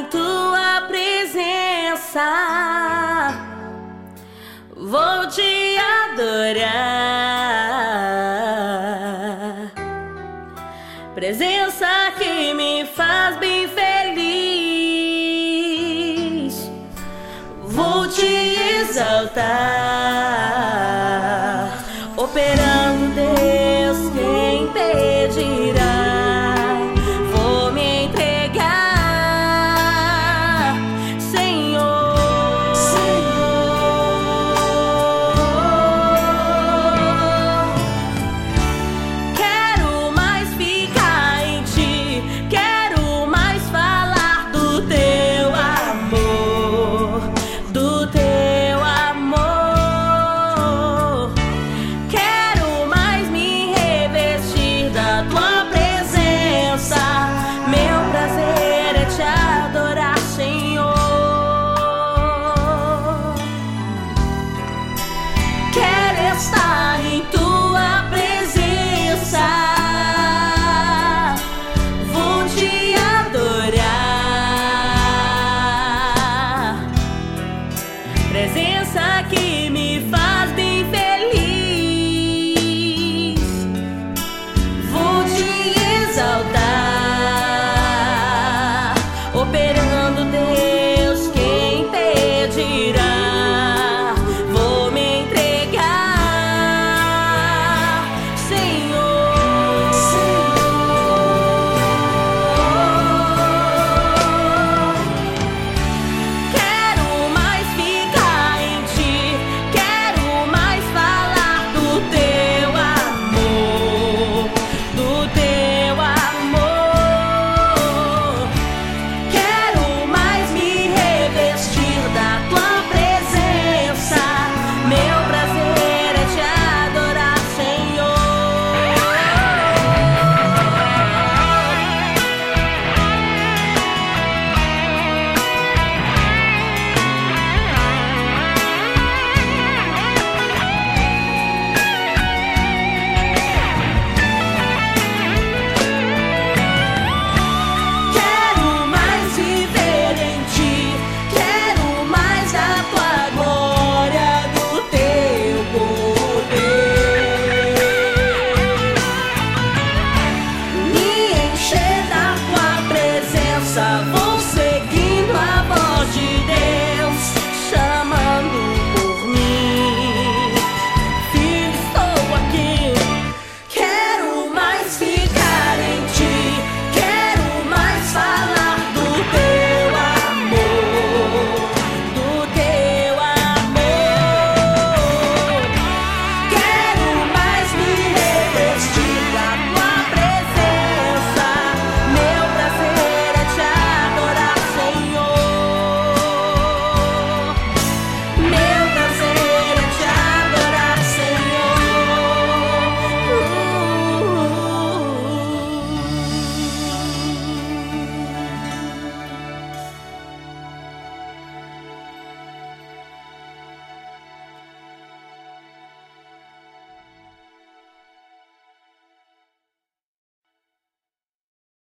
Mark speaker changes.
Speaker 1: em tua presença, vou te adorar. Presença que me faz bem feliz, vou te exaltar. Operando, Deus, quem impedirá? Vou me entregar, Senhor. Quero mais ficar em ti, quero mais falar do teu amor, do teu amor. Quero mais me revestir da tua presença. Meu prazer é te adorar, Senhor. Quero estar em tua presença, vou te adorar. Presença que me faz bem feliz, vou te exaltar. Operando, Deus, quem impedirá? Vou me entregar, Senhor. Quero mais ficar em ti, quero mais falar do teu amor, do teu amor. Quero mais me revestir da tua presença. Meu prazer é te adorar, Senhor. Quero mais viver em ti, quero mais da tua glória, do teu poder. Me encher da tua presença, vou ser